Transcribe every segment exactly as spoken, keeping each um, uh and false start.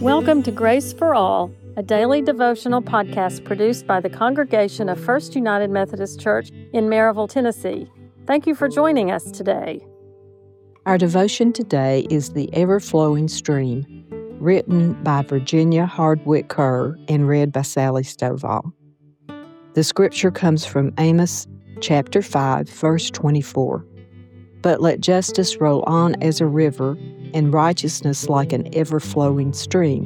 Welcome to Grace for All, a daily devotional podcast produced by the congregation of First United Methodist Church in Maryville, Tennessee. Thank you for joining us today. Our devotion today is The Ever-Flowing Stream, written by Virginia Hardwick Kerr and read by Sally Stovall. The scripture comes from Amos chapter five, verse twenty-four. But let justice roll on as a river, and righteousness like an ever-flowing stream.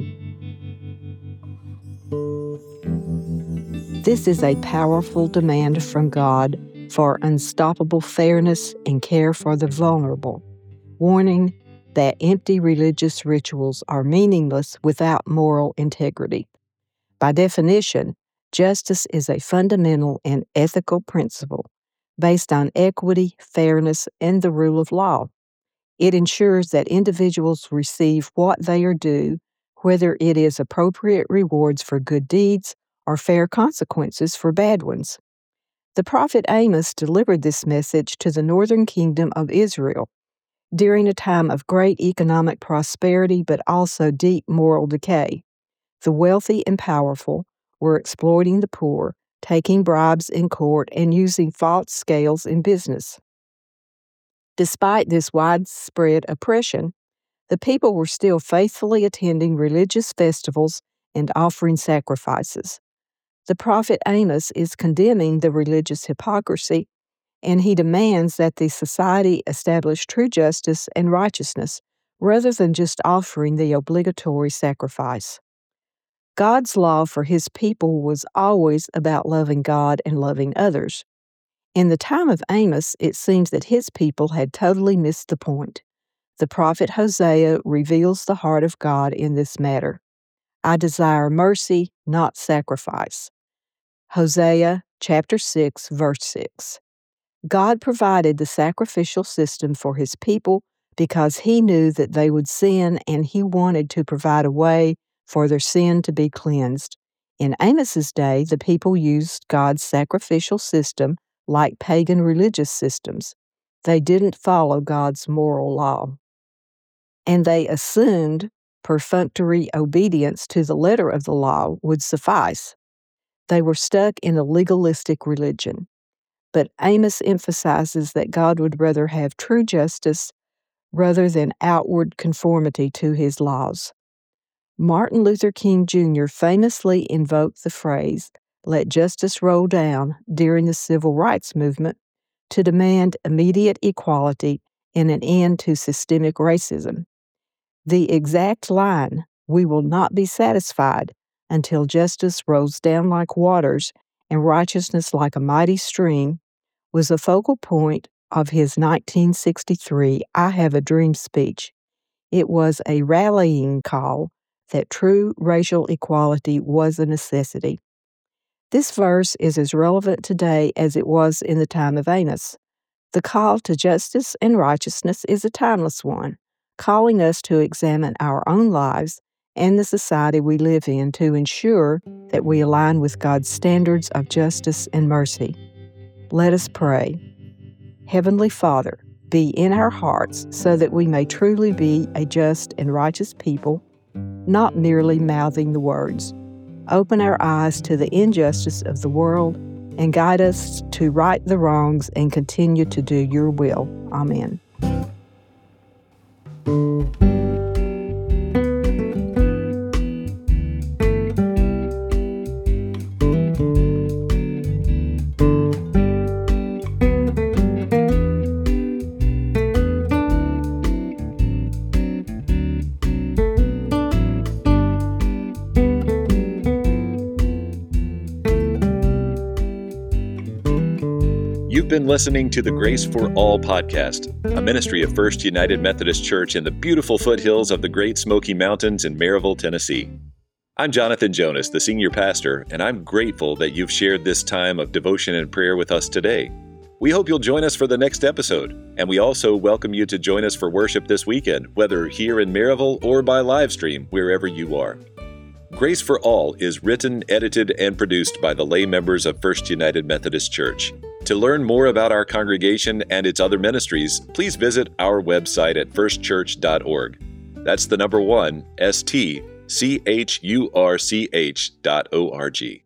This is a powerful demand from God for unstoppable fairness and care for the vulnerable, warning that empty religious rituals are meaningless without moral integrity. By definition, justice is a fundamental and ethical principle based on equity, fairness, and the rule of law. It ensures that individuals receive what they are due, whether it is appropriate rewards for good deeds or fair consequences for bad ones. The prophet Amos delivered this message to the northern kingdom of Israel during a time of great economic prosperity but also deep moral decay. The wealthy and powerful were exploiting the poor, taking bribes in court, and using false scales in business. Despite this widespread oppression, the people were still faithfully attending religious festivals and offering sacrifices. The prophet Amos is condemning the religious hypocrisy, and he demands that the society establish true justice and righteousness rather than just offering the obligatory sacrifice. God's law for his people was always about loving God and loving others. In the time of Amos, it seems that his people had totally missed the point. The prophet Hosea reveals the heart of God in this matter. I desire mercy, not sacrifice. Hosea chapter six, verse six. God provided the sacrificial system for his people because he knew that they would sin, and he wanted to provide a way for their sin to be cleansed. In Amos's day, the people used God's sacrificial system like pagan religious systems. They didn't follow God's moral law. And they assumed perfunctory obedience to the letter of the law would suffice. They were stuck in a legalistic religion. But Amos emphasizes that God would rather have true justice rather than outward conformity to his laws. Martin Luther King Junior famously invoked the phrase, "Let justice roll down," during the civil rights movement to demand immediate equality and an end to systemic racism. The exact line, "We will not be satisfied until justice rolls down like waters and righteousness like a mighty stream," was a focal point of his nineteen sixty-three I Have a Dream speech. It was a rallying call that true racial equality was a necessity. This verse is as relevant today as it was in the time of Amos. The call to justice and righteousness is a timeless one, calling us to examine our own lives and the society we live in to ensure that we align with God's standards of justice and mercy. Let us pray. Heavenly Father, be in our hearts so that we may truly be a just and righteous people, not merely mouthing the words. Open our eyes to the injustice of the world and guide us to right the wrongs and continue to do your will. Amen. You've been listening to the Grace for All podcast, a ministry of First United Methodist Church in the beautiful foothills of the Great Smoky Mountains in Maryville, Tennessee. I'm Jonathan Jonas, the senior pastor, and I'm grateful that you've shared this time of devotion and prayer with us today. We hope you'll join us for the next episode, and we also welcome you to join us for worship this weekend, whether here in Maryville or by live stream, wherever you are. Grace for All is written, edited, and produced by the lay members of First United Methodist Church. To learn more about our congregation and its other ministries, please visit our website at first church dot org. That's the number one, S T, C H U R C H dot O R G.